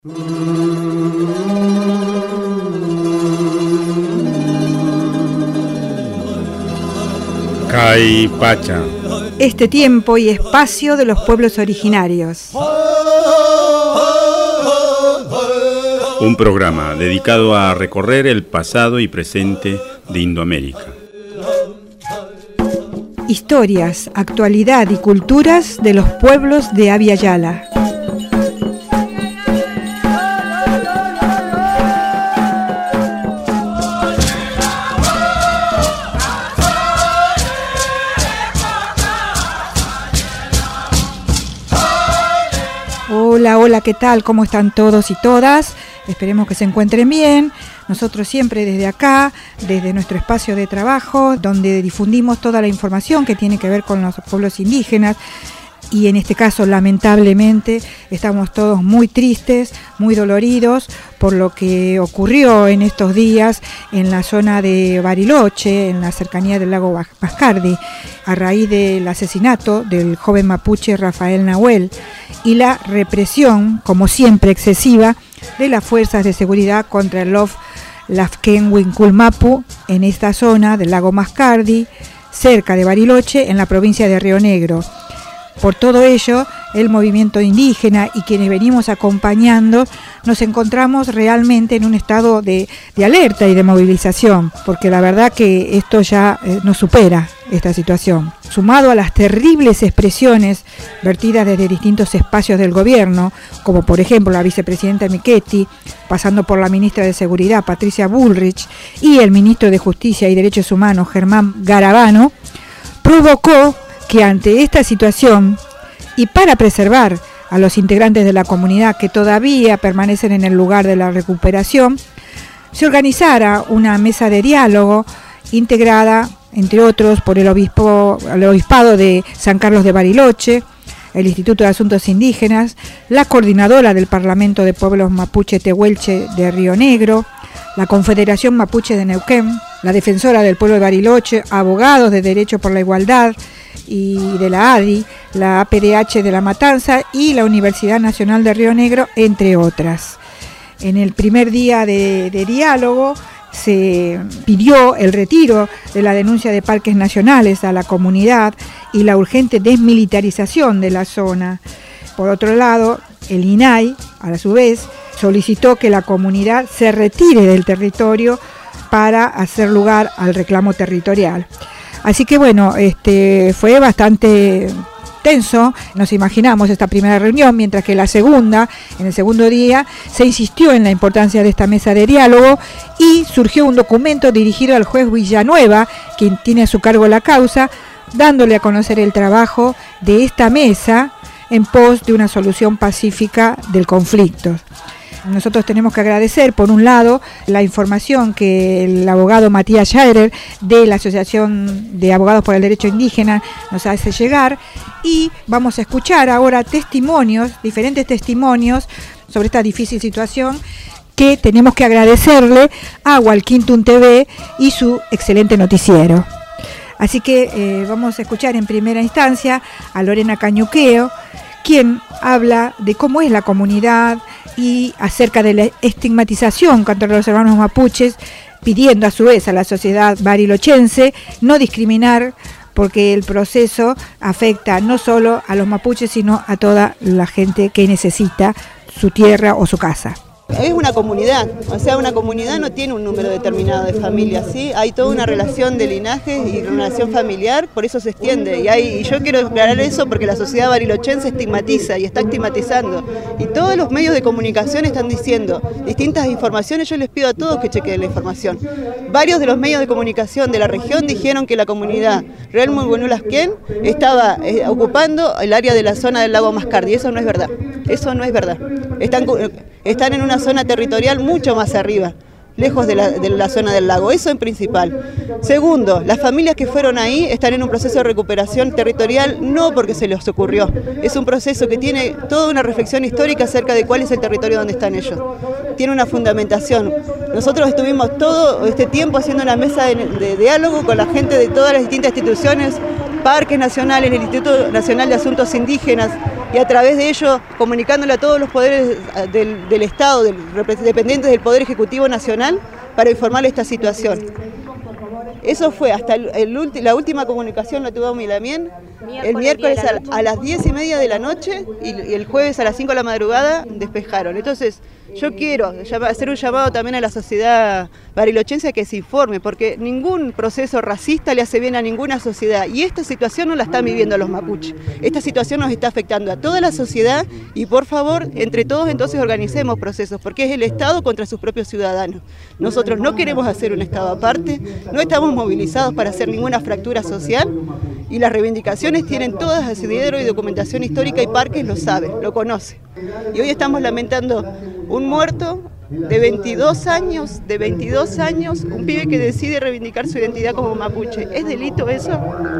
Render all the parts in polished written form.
Caipacha. Este tiempo y espacio de los pueblos originarios. Un programa dedicado a recorrer el pasado y presente de Indoamérica. Historias, actualidad y culturas de los pueblos de Abya Yala. Hola, ¿qué tal? ¿Cómo están todos y todas? Esperemos que se encuentren bien. Nosotros siempre desde acá, desde nuestro espacio de trabajo, donde difundimos toda la información que tiene que ver con los pueblos indígenas. Y en este caso, lamentablemente, estamos todos muy tristes, muy doloridos por lo que ocurrió en estos días en la zona de Bariloche, en la cercanía del lago Mascardi, a raíz del asesinato del joven mapuche Rafael Nahuel y la represión, como siempre excesiva, de las fuerzas de seguridad contra el Lafken Winculmapu en esta zona del lago Mascardi, cerca de Bariloche, en la provincia de Río Negro. Por todo ello, el movimiento indígena y quienes venimos acompañando nos encontramos realmente en un estado de alerta y de movilización, porque la verdad que esto ya nos supera, esta situación. Sumado a las terribles expresiones vertidas desde distintos espacios del gobierno, como por ejemplo la vicepresidenta Michetti, pasando por la ministra de Seguridad Patricia Bullrich y el ministro de Justicia y Derechos Humanos Germán Garabano, provocó que ante esta situación y para preservar a los integrantes de la comunidad que todavía permanecen en el lugar de la recuperación, se organizara una mesa de diálogo integrada, entre otros, por el Obispado de San Carlos de Bariloche, el Instituto de Asuntos Indígenas, la coordinadora del Parlamento de Pueblos Mapuche Tehuelche de Río Negro, la Confederación Mapuche de Neuquén, la Defensora del Pueblo de Bariloche, abogados de Derecho por la Igualdad y de la ADI, la APDH de La Matanza y la Universidad Nacional de Río Negro, entre otras. En el primer día de diálogo se pidió el retiro de la denuncia de parques nacionales a la comunidad y la urgente desmilitarización de la zona. Por otro lado, el INAI, a su vez, solicitó que la comunidad se retire del territorio para hacer lugar al reclamo territorial. Así que bueno, fue bastante tenso, nos imaginamos esta primera reunión, mientras que en el segundo día, se insistió en la importancia de esta mesa de diálogo y surgió un documento dirigido al juez Villanueva, quien tiene a su cargo la causa, dándole a conocer el trabajo de esta mesa en pos de una solución pacífica del conflicto. Nosotros tenemos que agradecer, por un lado, la información que el abogado Matías Schaerer de la Asociación de Abogados por el Derecho Indígena nos hace llegar, y vamos a escuchar ahora diferentes testimonios sobre esta difícil situación que tenemos que agradecerle a Walquintun TV y su excelente noticiero. Así que vamos a escuchar en primera instancia a Lorena Cañuqueo, quien habla de cómo es la comunidad y acerca de la estigmatización contra los hermanos mapuches, pidiendo a su vez a la sociedad barilochense no discriminar, porque el proceso afecta no solo a los mapuches, sino a toda la gente que necesita su tierra o su casa. Es una comunidad, o sea, una comunidad no tiene un número determinado de familias, ¿sí? Hay toda una relación de linajes y relación familiar, por eso se extiende. Y yo quiero aclarar eso porque la sociedad barilochense estigmatiza y está estigmatizando. Y todos los medios de comunicación están diciendo distintas informaciones. Yo les pido a todos que chequeen la información. Varios de los medios de comunicación de la región dijeron que la comunidad Real Muiguenulasquén estaba ocupando el área de la zona del lago Mascardi. Eso no es verdad. Eso no es verdad. Están en una zona territorial mucho más arriba, lejos de la zona del lago, eso en principal. Segundo, las familias que fueron ahí están en un proceso de recuperación territorial, no porque se les ocurrió, es un proceso que tiene toda una reflexión histórica acerca de cuál es el territorio donde están ellos. Tiene una fundamentación. Nosotros estuvimos todo este tiempo haciendo una mesa de diálogo con la gente de todas las distintas instituciones, parques nacionales, el Instituto Nacional de Asuntos Indígenas, y a través de ello comunicándole a todos los poderes del Estado, dependientes del Poder Ejecutivo Nacional, para informarle esta situación. Eso fue hasta la última comunicación la tuvo Milamien el miércoles a las 10:30 de la noche y el jueves a las 5 de la madrugada despejaron. Entonces yo quiero hacer un llamado también a la sociedad barilochense a que se informe, porque ningún proceso racista le hace bien a ninguna sociedad y esta situación no la están viviendo los mapuches. Esta situación nos está afectando a toda la sociedad y por favor, entre todos entonces organicemos procesos, porque es el Estado contra sus propios ciudadanos. Nosotros no queremos hacer un Estado aparte, no estamos movilizados para hacer ninguna fractura social y las reivindicaciones tienen todas asidero y documentación histórica y Parques lo sabe, lo conoce. Y hoy estamos lamentando un muerto de 22 años, un pibe que decide reivindicar su identidad como mapuche. ¿Es delito eso?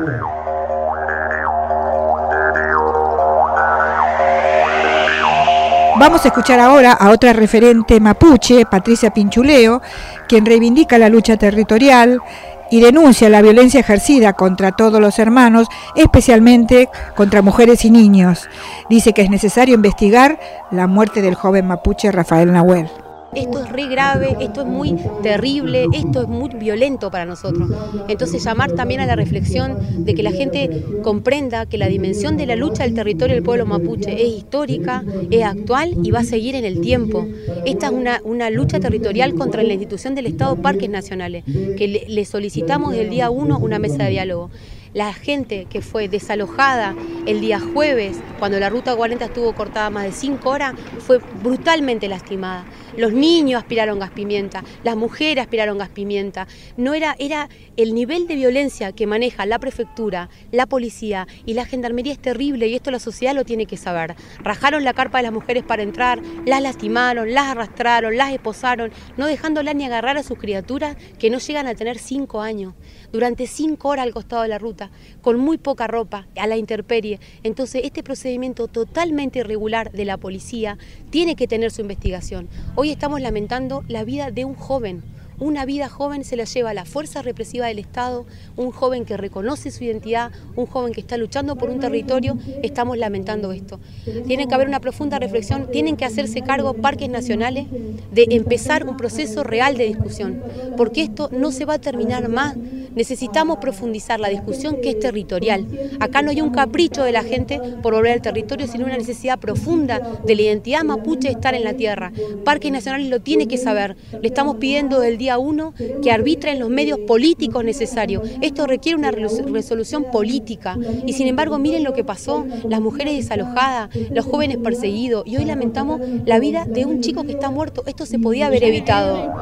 Vamos a escuchar ahora a otra referente mapuche, Patricia Pinchuleo, quien reivindica la lucha territorial y denuncia la violencia ejercida contra todos los hermanos, especialmente contra mujeres y niños. Dice que es necesario investigar la muerte del joven mapuche Rafael Nahuel. Esto es re grave, esto es muy terrible, esto es muy violento para nosotros. Entonces llamar también a la reflexión de que la gente comprenda que la dimensión de la lucha del territorio del pueblo mapuche es histórica, es actual y va a seguir en el tiempo. Esta es una lucha territorial contra la institución del Estado Parques Nacionales, que le solicitamos desde el día 1 una mesa de diálogo. La gente que fue desalojada el día jueves, cuando la ruta 40 estuvo cortada más de 5 horas, fue brutalmente lastimada. Los niños aspiraron gas pimienta, las mujeres aspiraron gas pimienta. Era el nivel de violencia que maneja la prefectura, la policía y la gendarmería es terrible y esto la sociedad lo tiene que saber. Rajaron la carpa de las mujeres para entrar, las lastimaron, las arrastraron, las esposaron, no dejándolas ni agarrar a sus criaturas que no llegan a tener 5 años. Durante 5 horas al costado de la ruta, con muy poca ropa, a la intemperie. Entonces este procedimiento totalmente irregular de la policía tiene que tener su investigación. Hoy estamos lamentando la vida de un joven. Una vida joven se la lleva la fuerza represiva del Estado, un joven que reconoce su identidad, un joven que está luchando por un territorio, estamos lamentando esto. Tiene que haber una profunda reflexión, tienen que hacerse cargo Parques Nacionales de empezar un proceso real de discusión, porque esto no se va a terminar más. Necesitamos profundizar la discusión que es territorial. Acá no hay un capricho de la gente por volver al territorio, sino una necesidad profunda de la identidad mapuche de estar en la tierra. Parques Nacionales lo tiene que saber. Le estamos pidiendo del día 1 que arbitren los medios políticos necesarios. Esto requiere una resolución política. Y sin embargo, miren lo que pasó, las mujeres desalojadas, los jóvenes perseguidos. Y hoy lamentamos la vida de un chico que está muerto. Esto se podía haber evitado.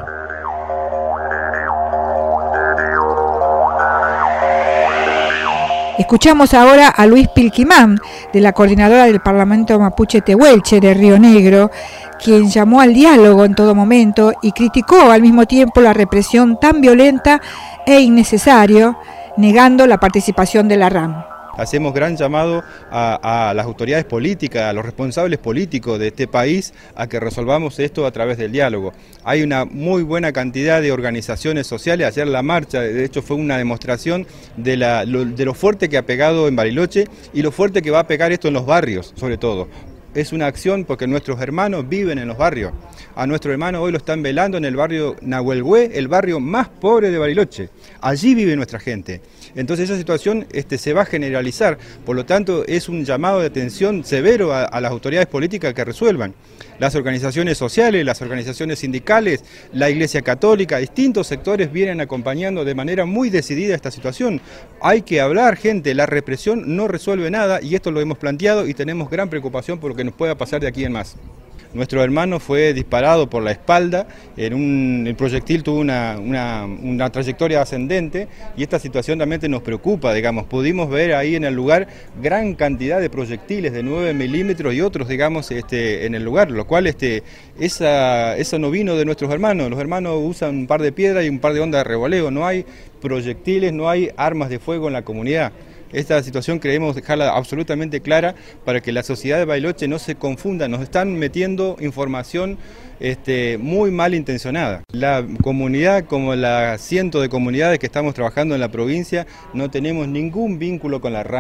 Escuchamos ahora a Luis Pilquimán, de la coordinadora del Parlamento Mapuche Tehuelche de Río Negro, quien llamó al diálogo en todo momento y criticó al mismo tiempo la represión tan violenta e innecesaria, negando la participación de la RAM. Hacemos gran llamado a las autoridades políticas, a los responsables políticos de este país, a que resolvamos esto a través del diálogo. Hay una muy buena cantidad de organizaciones sociales. Ayer la marcha, de hecho, fue una demostración de lo fuerte que ha pegado en Bariloche y lo fuerte que va a pegar esto en los barrios, sobre todo. Es una acción porque nuestros hermanos viven en los barrios. A nuestros hermanos hoy lo están velando en el barrio Nahuelhué, el barrio más pobre de Bariloche. Allí vive nuestra gente. Entonces esa situación se va a generalizar. Por lo tanto, es un llamado de atención severo a las autoridades políticas que resuelvan. Las organizaciones sociales, las organizaciones sindicales, la Iglesia Católica, distintos sectores vienen acompañando de manera muy decidida esta situación. Hay que hablar, gente, la represión no resuelve nada y esto lo hemos planteado y tenemos gran preocupación por lo que nos pueda pasar de aquí en más. Nuestro hermano fue disparado por la espalda, el proyectil tuvo una trayectoria ascendente y esta situación realmente nos preocupa, digamos. Pudimos ver ahí en el lugar gran cantidad de proyectiles de 9 milímetros y otros, digamos, en el lugar, lo cual eso no vino de nuestros hermanos. Los hermanos usan un par de piedras y un par de ondas de revoleo, no hay proyectiles, no hay armas de fuego en la comunidad. Esta situación queremos dejarla absolutamente clara para que la sociedad de Bariloche no se confunda, nos están metiendo información muy mal intencionada. La comunidad, como las cientos de comunidades que estamos trabajando en la provincia, no tenemos ningún vínculo con la RAM.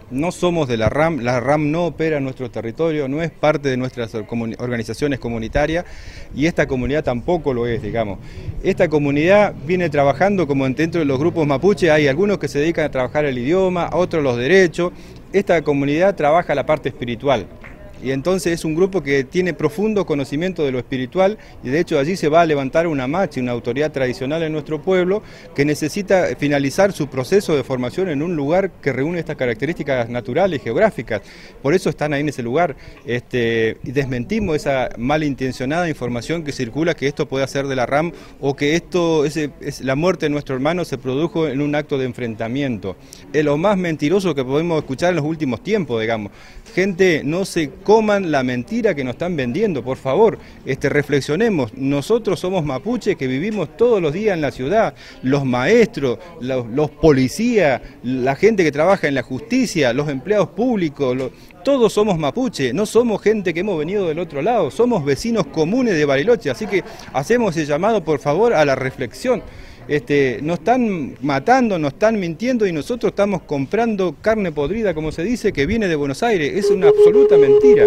no somos de la RAM no opera en nuestro territorio, no es parte de nuestras organizaciones comunitarias y esta comunidad tampoco lo es, digamos. Esta comunidad viene trabajando como dentro de los grupos mapuche, hay algunos que se dedican a trabajar el idioma, otros los derechos. Esta comunidad trabaja la parte espiritual. Y entonces es un grupo que tiene profundo conocimiento de lo espiritual y de hecho allí se va a levantar una machi, una autoridad tradicional en nuestro pueblo que necesita finalizar su proceso de formación en un lugar que reúne estas características naturales y geográficas. Por eso están ahí en ese lugar. Y desmentimos esa malintencionada información que circula que esto puede ser de la RAM o que la muerte de nuestro hermano se produjo en un acto de enfrentamiento. Es lo más mentiroso que podemos escuchar en los últimos tiempos, digamos. Gente, no se coman la mentira que nos están vendiendo, por favor, reflexionemos. Nosotros somos mapuches que vivimos todos los días en la ciudad, los maestros, los policías, la gente que trabaja en la justicia, los empleados públicos, todos somos mapuche, no somos gente que hemos venido del otro lado, somos vecinos comunes de Bariloche, así que hacemos el llamado, por favor, a la reflexión. Nos están matando, nos están mintiendo y nosotros estamos comprando carne podrida, como se dice, que viene de Buenos Aires. Es una absoluta mentira.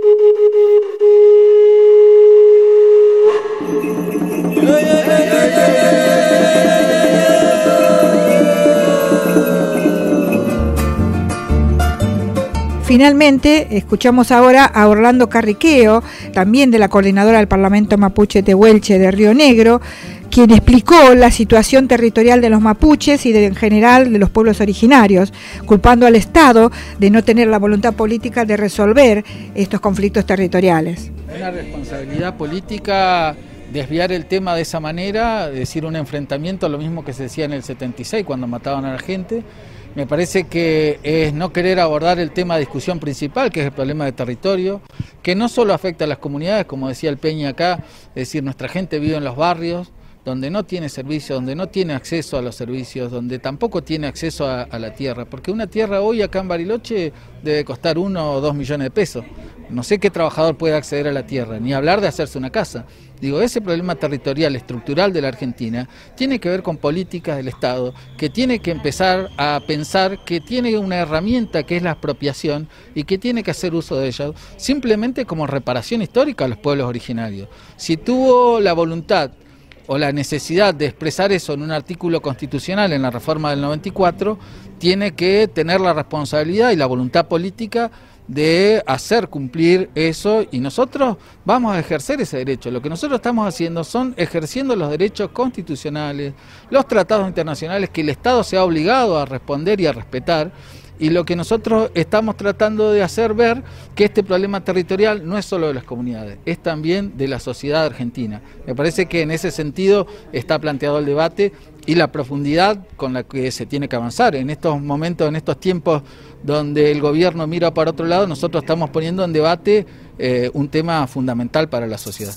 Finalmente, escuchamos ahora a Orlando Carriqueo, también de la coordinadora del Parlamento Mapuche Tehuelche de Río Negro, quien explicó la situación territorial de los mapuches y en general de los pueblos originarios, culpando al Estado de no tener la voluntad política de resolver estos conflictos territoriales. Una responsabilidad política desviar el tema de esa manera, decir un enfrentamiento, lo mismo que se decía en el 76 cuando mataban a la gente. Me parece que es no querer abordar el tema de discusión principal, que es el problema de territorio, que no solo afecta a las comunidades, como decía el Peña acá, es decir, nuestra gente vive en los barrios, donde no tiene servicios, donde no tiene acceso a los servicios, donde tampoco tiene acceso a la tierra, porque una tierra hoy acá en Bariloche debe costar 1 o 2 millones de pesos. No sé qué trabajador puede acceder a la tierra, ni hablar de hacerse una casa. Digo, ese problema territorial, estructural de la Argentina, tiene que ver con políticas del Estado, que tiene que empezar a pensar que tiene una herramienta que es la expropiación y que tiene que hacer uso de ella, simplemente como reparación histórica a los pueblos originarios. Si tuvo la voluntad o la necesidad de expresar eso en un artículo constitucional en la reforma del 94, tiene que tener la responsabilidad y la voluntad política de hacer cumplir eso y nosotros vamos a ejercer ese derecho. Lo que nosotros estamos haciendo son ejerciendo los derechos constitucionales, los tratados internacionales que el Estado se ha obligado a responder y a respetar. Y lo que nosotros estamos tratando de hacer ver que este problema territorial no es solo de las comunidades, es también de la sociedad argentina. Me parece que en ese sentido está planteado el debate y la profundidad con la que se tiene que avanzar. En estos momentos, en estos tiempos donde el gobierno mira para otro lado, nosotros estamos poniendo en debate un tema fundamental para la sociedad.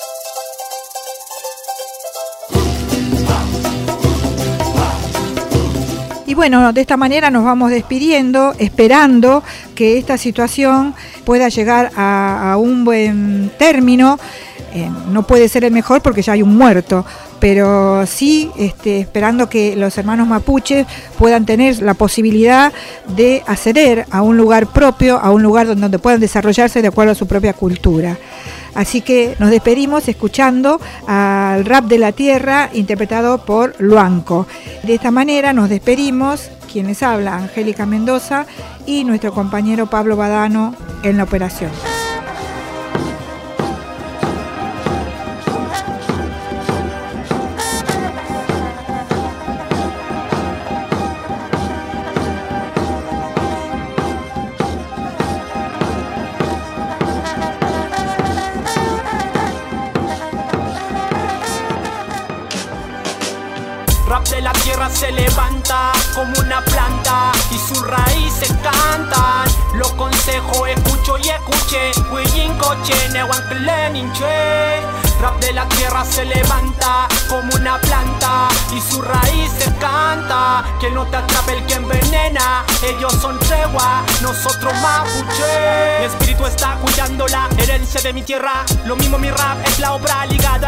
Y bueno, de esta manera nos vamos despidiendo, esperando que esta situación pueda llegar a un buen término. No puede ser el mejor porque ya hay un muerto, pero sí esperando que los hermanos mapuches puedan tener la posibilidad de acceder a un lugar propio, a un lugar donde puedan desarrollarse de acuerdo a su propia cultura. Así que nos despedimos escuchando al rap de la tierra interpretado por Luanco. De esta manera nos despedimos, quienes habla Angélica Mendoza y nuestro compañero Pablo Badano en la operación. Se levanta como una planta y sus raíces cantan. Los consejos escucho y escuché. Rap de la tierra se levanta como una planta y sus raíces canta. Que no te atrape el que envenena. Ellos son tregua, nosotros mapuche. Mi espíritu está cuidando la herencia de mi tierra. Lo mismo mi rap es la obra ligada al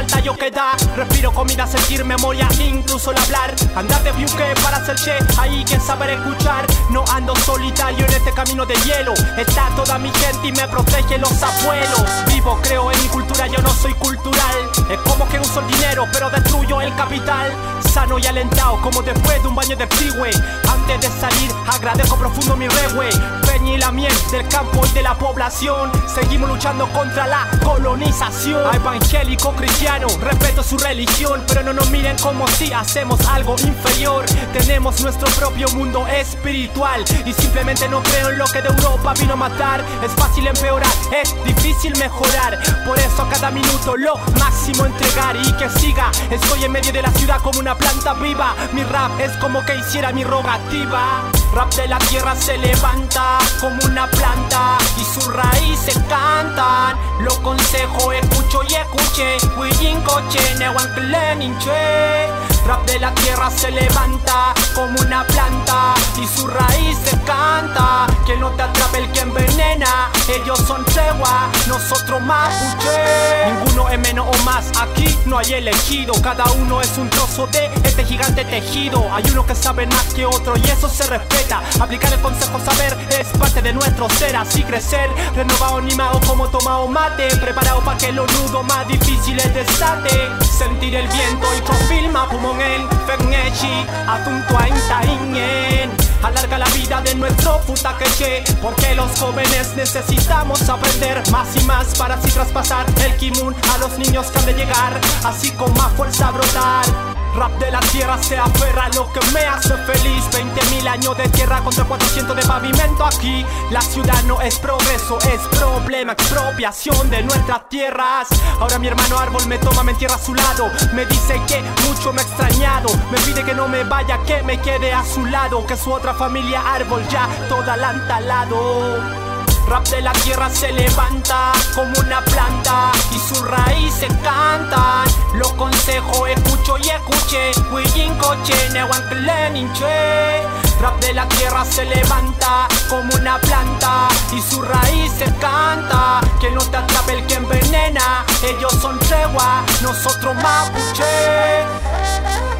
falta yo que da. Respiro comida, sentir memoria, incluso el hablar. Andar de buque para ser che, ahí quien saber escuchar. No ando solitario en este camino de hielo. Está toda mi gente y me protege los abuelos. Vivo, creo en mi cultura, yo no soy cultural. Es como que uso el dinero, pero destruyo el capital. Sano y alentado, como después de un baño de freeway. Antes de salir, agradezco profundo mi regue. Peña y la miel del campo y de la población. Seguimos luchando contra la colonización. A evangélico cristiano, respeto su religión, pero no nos miren como si hacemos algo inferior. Tenemos nuestro propio mundo espiritual y simplemente no creo en lo que de Europa vino a matar. Es fácil empeorar, es difícil mejorar. Por eso a cada minuto lo máximo entregar y que siga. Estoy en medio de la ciudad como una planta viva. Mi rap es como que hiciera mi rogativa. Rap de la tierra se levanta como una planta y sus raíces cantan. Lo consejo, escucho y escuche. Huillín coche, nehuancleninche. Rap de la tierra se levanta como una planta y sus raíces canta. Que no te atrape el que envenena. Ellos son tregua, nosotros mapuche. Ninguno es menos o más, aquí no hay elegido. Cada uno es un trozo de este gigante tejido. Hay uno que sabe más que otro y eso se respeta. Aplicar el consejo saber es parte de nuestro ser. Así crecer, renovado, animado como tomado mate. Preparado para que los nudos más difíciles desate. Sentir el viento y confirma pulmón el fengechi. Atunto a intaingen. Alarga la vida de nuestro futaqueche. Porque los jóvenes necesitamos aprender más y más para así traspasar el kimun a los niños que han de llegar. Así con más fuerza brotar. Rap de la tierra se aferra a lo que me hace feliz. 20.000 años de tierra contra 400 de pavimento aquí. La ciudad no es progreso, es problema, expropiación de nuestras tierras. Ahora mi hermano árbol me toma, me entierra a su lado. Me dice que mucho me ha extrañado. Me pide que no me vaya, que me quede a su lado. Que su otra familia árbol ya toda la han talado. Rap de la tierra se levanta como una planta y sus raíces cantan. Lo consejo, escucho y escuche. Huillín coche, nehuancleninche. Rap de la tierra se levanta como una planta y sus raíces canta. Que no te atrape el que envenena. Ellos son tregua, nosotros mapuche.